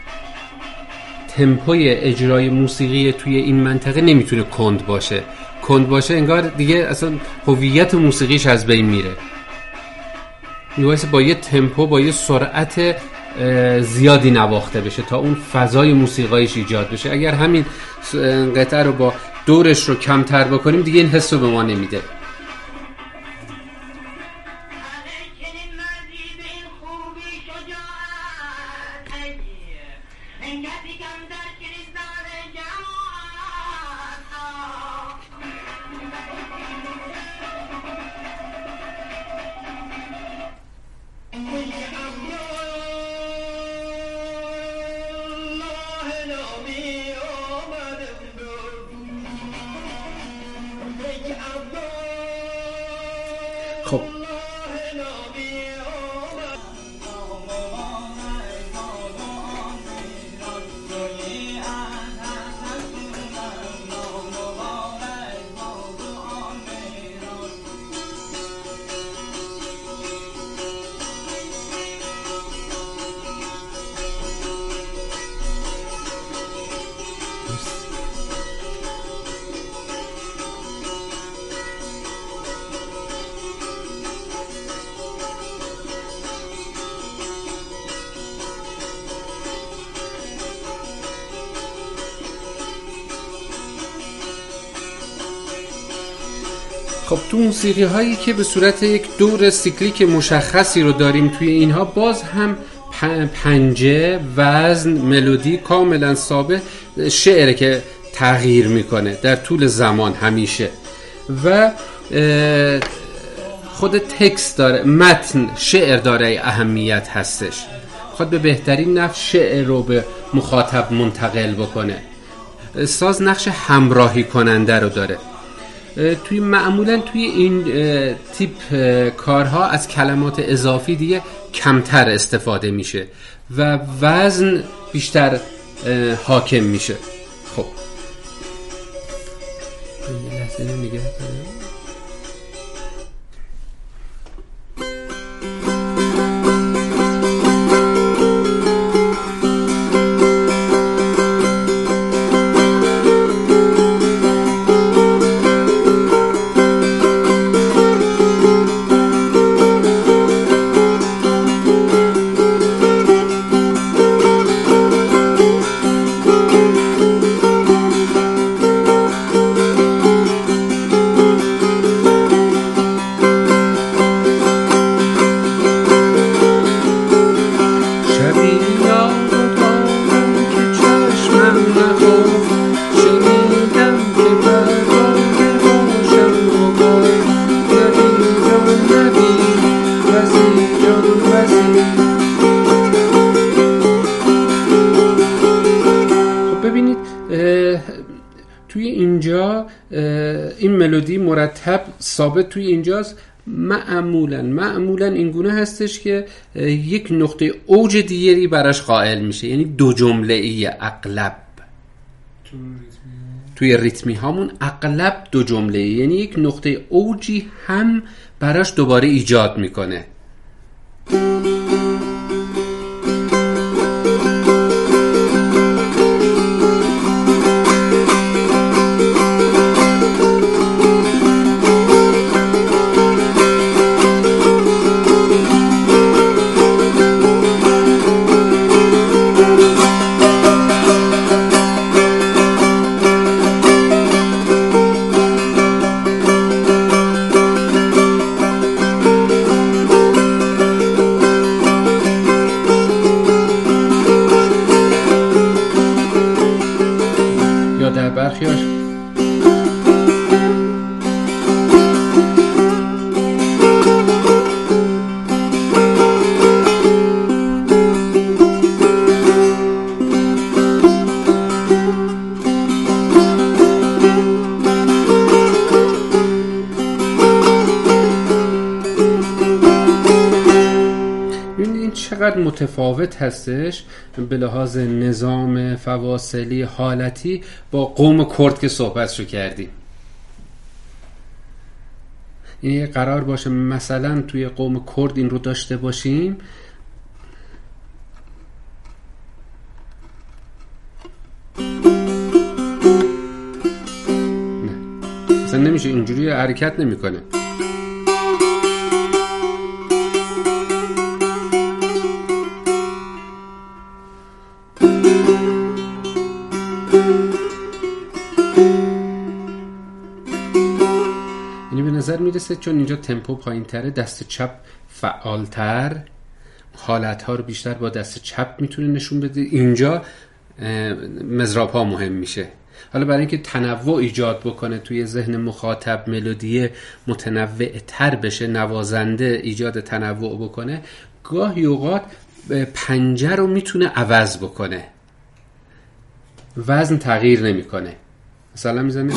تمپوی اجرای موسیقی توی این منطقه نمیتونه کند باشه. کند باشه انگار دیگه اصلا هویت موسیقیش از بین میره. میبایسته با یه تمپو، با یه سرعت زیادی نواخته بشه تا اون فضای موسیقایش ایجاد بشه. اگر همین قطعه رو با دورش رو کمتر بکنیم دیگه این حس رو به ما نمیده. خب خب تو موسیقی هایی که به صورت یک دور سیکلیک مشخصی رو داریم توی اینها باز هم پنجه، وزن، ملودی کاملا ثابت، شعره که تغییر میکنه در طول زمان همیشه و خود تکست داره، متن شعر داره اهمیت هستش، خود به بهترین نحو شعر رو به مخاطب منتقل بکنه. ساز نقش همراهی کننده رو داره. معمولا توی این تیپ کارها از کلمات اضافی دیگه کمتر استفاده میشه و وزن بیشتر حاکم میشه. خب یه لحظه نگه دارم. توی اینجا این ملودی مرتب ثابت توی اینجاست. معمولا این گونه هستش که یک نقطه اوج دیگری براش قائل میشه، یعنی دو جمله ای اغلب توی ریتمی هامون اغلب دو جمله ای، یعنی یک نقطه اوجی هم براش دوباره ایجاد میکنه. متفاوت هستش به لحاظ نظام فواصلی حالتی با قوم کرد که صحبتشو کردیم. این قرار باشه مثلا توی قوم کرد این رو داشته باشیم، نه مثلا نمیشه، اینجوری حرکت نمیکنه. میرسه چون اینجا تمپو پایین تره، دست چپ فعالتر، حالت ها رو بیشتر با دست چپ میتونه نشون بده. اینجا مضراب ها مهم میشه. حالا برای اینکه تنوع ایجاد بکنه توی ذهن مخاطب، ملودی متنوع تر بشه، نوازنده ایجاد تنوع بکنه، گاهی اوقات پنجه رو میتونه عوض بکنه، وزن تغییر نمیکنه. مثلا میزنه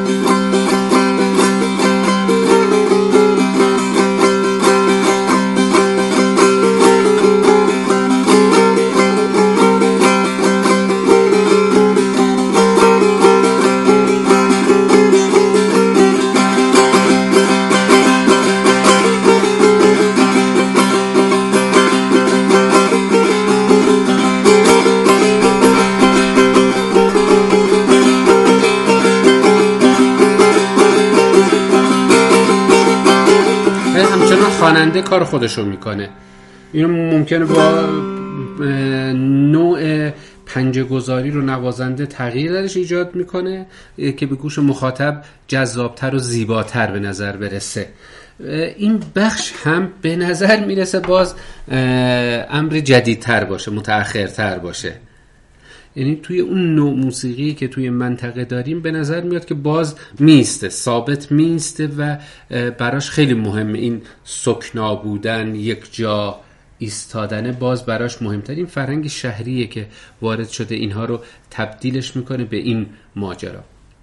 خواننده کار خودشو میکنه. اینو ممکنه با نوع پنجه‌گذاری رو نوازنده تغییر درش ایجاد میکنه که به گوش مخاطب جذابتر و زیباتر به نظر برسه. این بخش هم به نظر میرسه باز امر جدیدتر باشه، متأخرتر باشه. یعنی توی اون نوع موسیقی که توی منطقه داریم به نظر میاد که باز میسته، ثابت میسته و براش خیلی مهمه این سکنا بودن، یک جا ایستادن باز براش مهمتر. این فرهنگ شهریه که وارد شده اینها رو تبدیلش میکنه به این ماجرا.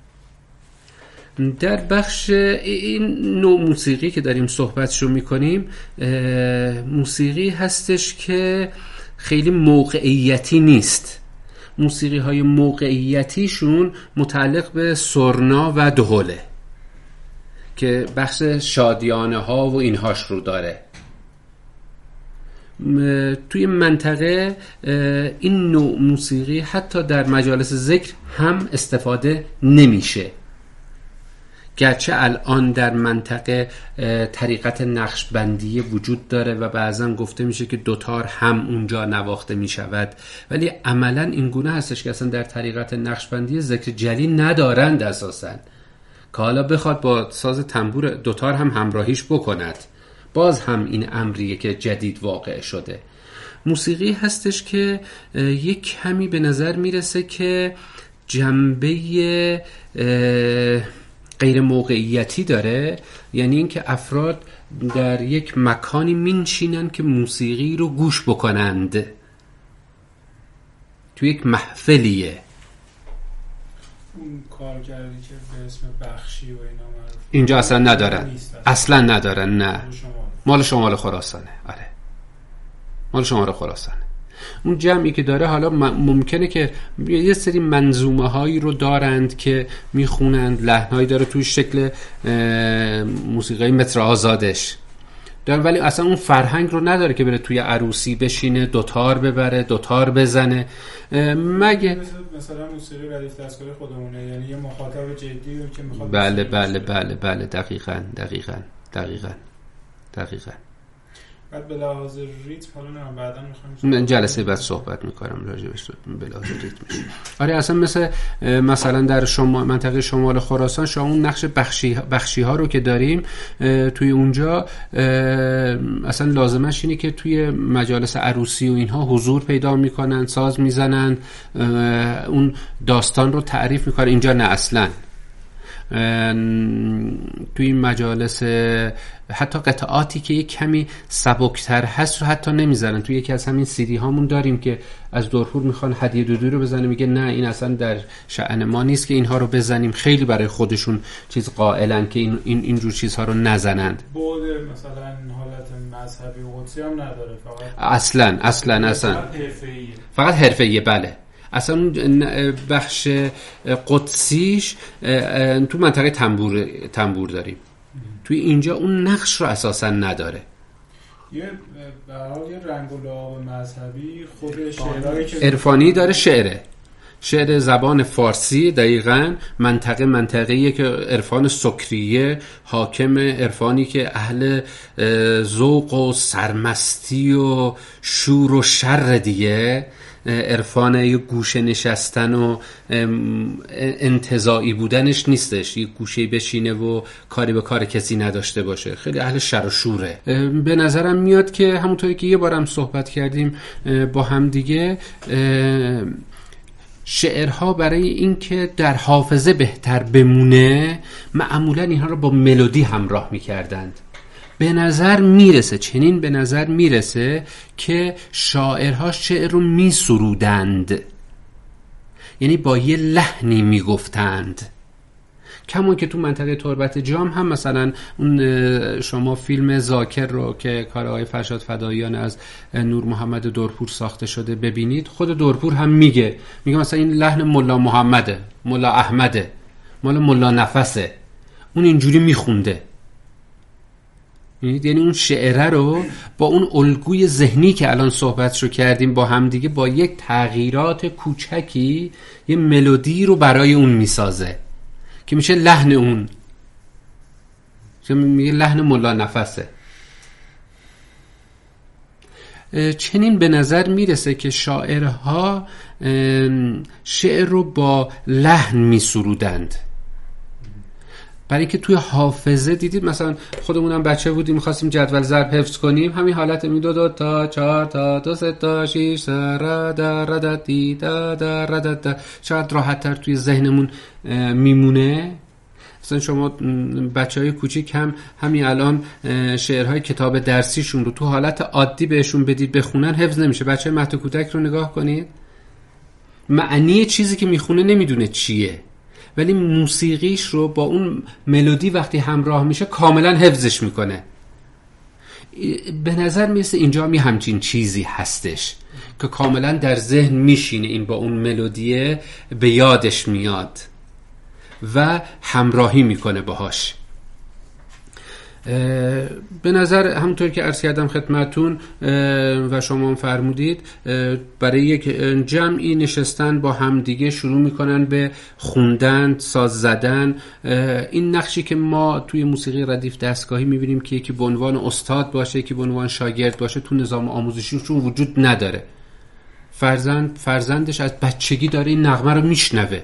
در بخش این نوع موسیقی که داریم صحبتش رو میکنیم موسیقی هستش که خیلی موقعیتی نیست. موسیقی های موقعیتیشون متعلق به سرنا و دهله که بخش شادیانه ها و اینهاش رو داره. توی منطقه این نوع موسیقی حتی در مجالس ذکر هم استفاده نمیشه، گرچه الان در منطقه طریقت نقشبندی وجود داره و بعضا گفته میشه که دوتار هم اونجا نواخته میشود، ولی عملا این گونه هستش که اصلا در طریقت نقشبندی ذکر جلی ندارند اساسا، که حالا بخواد با ساز تنبور دوتار هم همراهیش بکند. باز هم این امریه که جدید واقع شده. موسیقی هستش که یک کمی به نظر میرسه که جنبه غیر موقعیتی داره، یعنی اینکه افراد در یک مکانی مینشینن که موسیقی رو گوش بکنند، تو یک محفلیه. اون کارگردی که به اسم بخشی و اینا معروف اینجا اصلا ندارن، اصلا ندارن. نه، مال شمال خراسانه. آره، مال شمال خراسانه. اون جمعی که داره حالا ممکنه که یه سری منظومه هایی رو دارند که میخونند، لحنهایی داره توی شکل موسیقی متر آزادش داره، ولی اصلا اون فرهنگ رو نداره که بره توی عروسی بشینه دوتار ببره، دوتار بزنه. مگه مثلا موسیقی ردیف دستگاه خودمونه، یعنی یه مخاطب جدی رو که میخواد. بله بله بله بله، دقیقاً. بعد به لحاظ ریتم حالا نه بعدا میخوام جلسه بعد صحبت میکنم راجبش به لحاظ ریتمش. آره، اصلا مثلا در منطقه شمال خراسان شما اون نقش بخشی ها رو که داریم توی اونجا اصلا لازمش اینه که توی مجالس عروسی و اینها حضور پیدا میکنن، ساز میزنن، اون داستان رو تعریف میکنن. اینجا نه اصلا. توی این مجالس حتی قطعاتی که یک کمی سبکتر هست رو حتی نمیزنن. توی یکی از همین سیدی هامون داریم که از دورپور میخوان هدیه دودی رو بزنه، میگه نه این اصلا در شأن ما نیست که اینها رو بزنیم. خیلی برای خودشون چیز قائلن که این جور چیزها رو نزنند. بود مثلا حالت مذهبی و قدسی هم نداره، اصلا فقط حرفه‌ایه. بله، اصلا اون بخش قدسیش تو منطقه تنبور داریم. توی اینجا اون نقش رو اساسا نداره. یه رنگ و لعاب مذهبی خود شعرهایی که عرفانی داره. شعر زبان فارسی دقیقاً منطقه‌ایه که عرفان سکریه حاکم، عرفانی که اهل ذوق و سرمستی و شور و شر دیگه، عرفان یه گوشه نشستن و انتزاعی بودنش نیستش، یه گوشه بشینه و کاری به کار کسی نداشته باشه. خیلی اهل شر و شوره. به نظرم میاد که همونطوری که یه بارم صحبت کردیم با هم دیگه، شعرها برای اینکه در حافظه بهتر بمونه معمولا اینها رو با ملودی همراه میکردند. به نظر میرسه که شاعرها شعر رو میسرودند، یعنی با یه لحنی میگفتند. کما که تو منطقه تربت جام هم مثلا اون شما فیلم ذاکر رو که کار آقای فرشاد فداییان از نور محمد دورپور ساخته شده ببینید، خود دورپور هم میگه مثلا این لحن ملا محمده، ملا احمده، مال ملا نفسه، اون اینجوری میخونده. یعنی اون شعره رو با اون الگوی ذهنی که الان صحبتش رو کردیم با هم دیگه، با یک تغییرات کوچکی یه ملودی رو برای اون میسازه که میشه لحن اون، که میگه لحن ملا نفسه. چنین به نظر میرسه که شاعرها شعر رو با لحن میسرودند، برای اینکه توی حافظه دیدید مثلا خودمونم بچه بودیم می‌خواستیم جدول ضرب حفظ کنیم، همین حالت می 2 تا 4 تا 2 3 تا 6 تا را دا را دا دی دا دا را دا، چقدر راحت‌تر توی ذهنمون میمونه. مثلا شما بچهای کوچیک هم همین الان شعرهای کتاب درسیشون رو تو حالت عادی بهشون بدید بخونن حفظ نمیشه. بچهای مهد کودک رو نگاه کنید، معنی چیزی که میخونه نمیدونه چیه، ولی موسیقیش رو با اون ملودی وقتی همراه میشه کاملا حفظش میکنه. به نظر میرسه اینجا همچین چیزی هستش که کاملا در ذهن میشینه، این با اون ملودیه به یادش میاد و همراهی میکنه باهاش. به نظر همونطور که عرض کردم خدمتون و شما هم فرمودید، برای یک جمعی نشستن با همدیگه شروع میکنن به خوندن، ساز زدن. این نقشی که ما توی موسیقی ردیف دستگاهی میبینیم که یکی به عنوان استاد باشه، یکی به عنوان شاگرد باشه، تو نظام آموزشیشون وجود نداره. فرزندش از بچگی داره این نغمه رو میشنوه،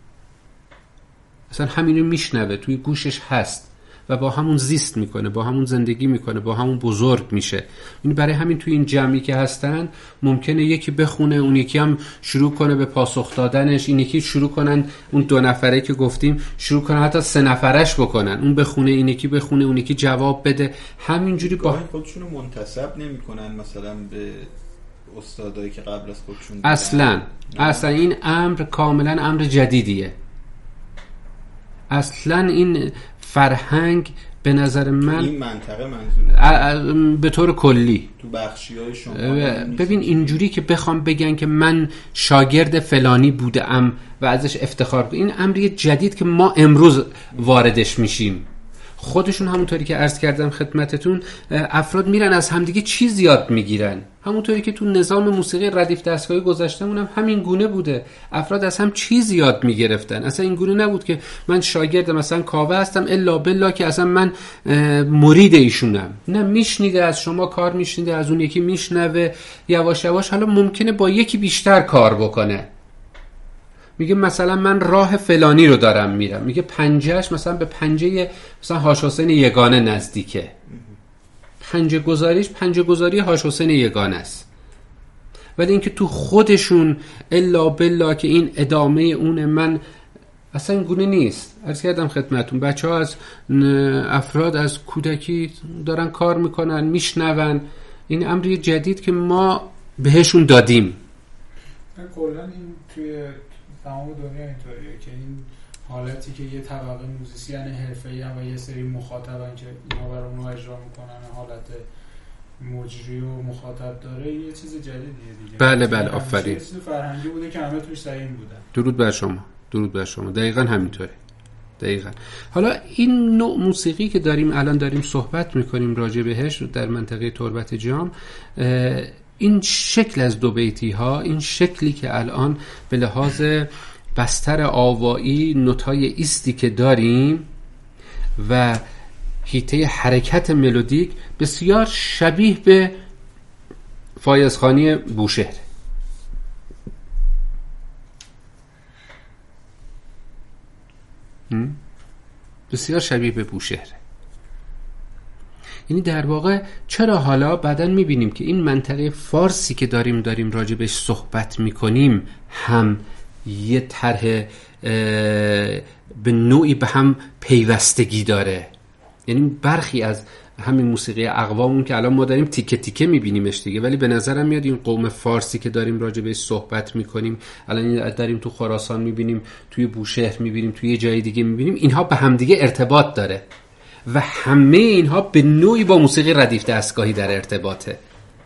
اصلا همینو میشنوه، توی گوشش هست و با همون زیست میکنه، با همون زندگی میکنه، با همون بزرگ میشه. این برای همین توی این جمعی که هستن ممکنه یکی بخونه، اون یکی هم شروع کنه به پاسخ دادنش، این یکی شروع کنن، اون 2 نفره که گفتیم شروع کنن حتی 3 نفرش بکنن، اون بخونه این یکی بخونه اون یکی جواب بده. همینجوری با خودشونو منتسب نمیکنن مثلا به استادایی که قبل از خودشون دیدن. اصلا این امر کاملا امر جدیدیه. اصلا این فرهنگ به نظر من این منطقه منظوره به طور کلی تو بخشی‌های شما ببین اینجوری که بخوام بگن که من شاگرد فلانی بودم و ازش افتخار کنم، این امری جدید که ما امروز واردش میشیم. خودشون همونطوری که عرض کردم خدمتتون، افراد میرن از همدیگه چیز یاد میگیرن، همونطوری که تو نظام موسیقی ردیف دستگاهی گذشتمون هم همین گونه بوده. افراد از هم چیز یاد میگرفتن، اصلا این گونه نبود که من شاگرد مثلا کاوه هستم الا بالله که اصلا من مرید ایشونم. نه، میشنیده از شما کار، میشنیده از اون یکی میشنوه، یواش یواش حالا ممکنه با یکی بیشتر کار بکنه. میگه مثلا من راه فلانی رو دارم میرم، میگه پنجهش مثلا به پنجه مثلا حاج حسین یگانه نزدیکه، پنجه گذاری حاج حسین یگانه است. ولی اینکه تو خودشون الا بالله که این ادامه اونه، من اصلا این گونه نیست. عرض کردم خدمتون بچه‌ها از افراد از کودکی دارن کار میکنن، میشنون. این امری جدید که ما بهشون دادیم. کلا این توی تمام دنیا اینطوریه که این حالتی که یه طبقه موزیسین حرفه‌ای و یه سری مخاطبن که اینا برای اونها اجرا میکنن، حالت مجری و مخاطب داره، یه چیز جدیدیه دیگه. بله آفرین. یه چیز فرهنگی بوده که همه توش سعیم بودن. درود بر شما. دقیقاً همینطوره. دقیقاً. حالا این نوع موسیقی که الان داریم صحبت میکنیم راجع بهش در منطقه تربت جام، این شکل از 2 بیتی ها، این شکلی که الان به لحاظ بستر آوایی، نوتای ایستی که داریم و حیطه حرکت ملودیک، بسیار شبیه به فایزخانی بوشهر. بسیار شبیه به بوشهر. یعنی در واقع چرا حالا بعداً میبینیم که این منطقه فارسی که داریم راجبش صحبت میکنیم هم یه طرح به نوعی به هم پیوستگی داره. یعنی برخی از همین موسیقی اقوامون که الان ما داریم تیکه تیکه میبینیمش دیگه، ولی به نظرم میاد این قوم فارسی که داریم راجبش صحبت میکنیم، الان داریم تو خراسان میبینیم، توی بوشهر میبینیم، توی جای دیگه میبینیم، اینها به هم دیگه ارتباط داره و همه اینها به نوعی با موسیقی ردیف دستگاهی در ارتباطه.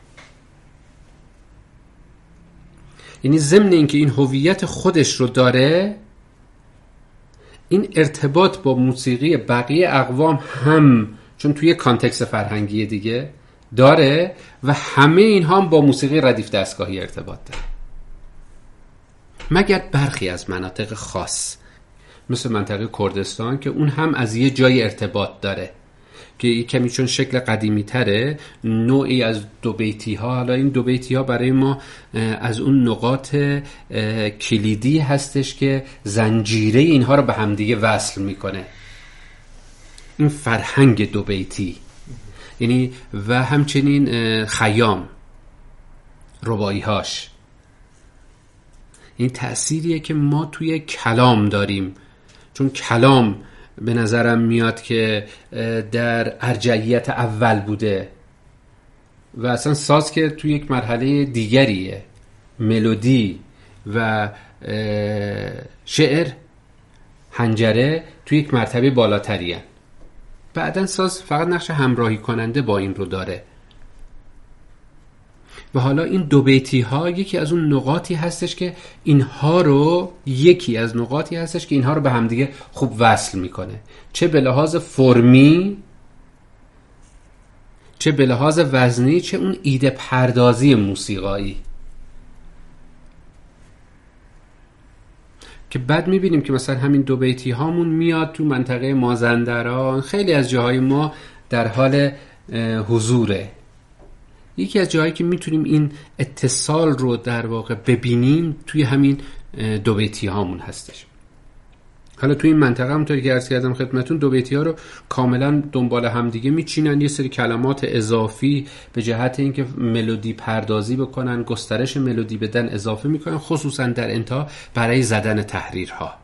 یعنی ضمن اینکه این هویت خودش رو داره، این ارتباط با موسیقی بقیه اقوام هم چون توی کانتکست فرهنگی دیگه داره و همه اینها هم با موسیقی ردیف دستگاهی ارتباط داره، مگر برخی از مناطق خاص مثل منطقه کردستان که اون هم از یه جای ارتباط داره. که کمی چون شکل قدیمی تره، نوعی از دو بیتی ها. حالا این دو بیتی ها برای ما از اون نقاط کلیدی هستش که زنجیره اینها رو به همدیگه وصل میکنه. این فرهنگ دو بیتی، یعنی و همچنین خیام رباعی هاش، این تأثیریه که ما توی کلام داریم. چون کلام به نظرم میاد که در ارجعیت اول بوده و اصلا ساز که توی یک مرحله دیگریه، ملودی و شعر، حنجره توی یک مرتبه بالاتریه. بعدن ساز فقط نقش همراهی کننده با این رو داره. و حالا این دو بیتی ها یکی از اون نقاطی هستش که اینها رو به همدیگه خوب وصل میکنه، چه به لحاظ فرمی، چه به لحاظ وزنی، چه اون ایده پردازی موسیقایی. که بعد میبینیم که مثلا همین دو بیتی هامون میاد تو منطقه مازندران، خیلی از جاهای ما در حال حضوره. یکی از جاهایی که میتونیم این اتصال رو در واقع ببینیم توی همین دو بیتی هامون هستش. حالا توی این منطقه همونطوری که عرض کردم خدمتون، دو بیتی ها رو کاملا دنبال همدیگه میچینن، یه سری کلمات اضافی به جهت اینکه ملودی پردازی بکنن، گسترش ملودی بدن اضافه میکنن، خصوصا در انتها برای زدن تحریرها.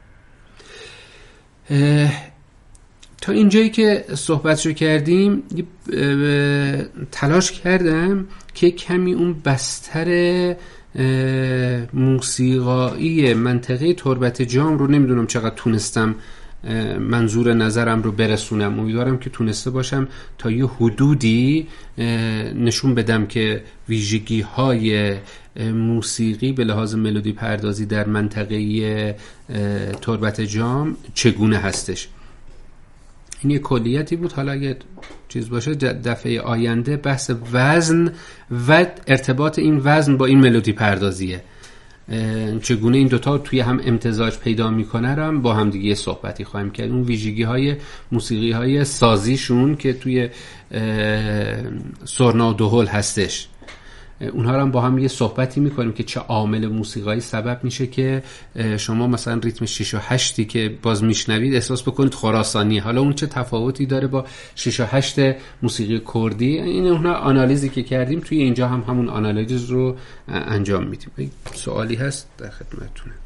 تا اینجایی که صحبتشو کردیم تلاش کردم که کمی اون بستر موسیقایی منطقه تربت جام رو، نمیدونم چقدر تونستم منظور نظرم رو برسونم، امیدوارم که تونسته باشم تا یه حدودی نشون بدم که ویژگی های موسیقی به لحاظ ملودی پردازی در منطقه تربت جام چگونه هستش. این یه کلیتی بود. حالا اگه چیز باشه دفعه آینده بحث وزن و ارتباط این وزن با این ملودی پردازیه، چگونه این دوتا توی هم امتزاج پیدا میکنه رو با هم دیگه صحبتی خواهیم کرد. اون ویژگی های موسیقی های سازیشون که توی سرنا و دهل هستش، اونها رو هم با هم یه صحبتی میکنیم که چه عامل موسیقایی سبب میشه که شما مثلا ریتم 6 و 8 که باز میشنوید احساس بکنید خراسانی. حالا اون چه تفاوتی داره با 6 و 8 موسیقی کردی؟ این اونها آنالیزی که کردیم توی اینجا هم همون آنالیز رو انجام میدیم. سوالی هست در خدمتتونم.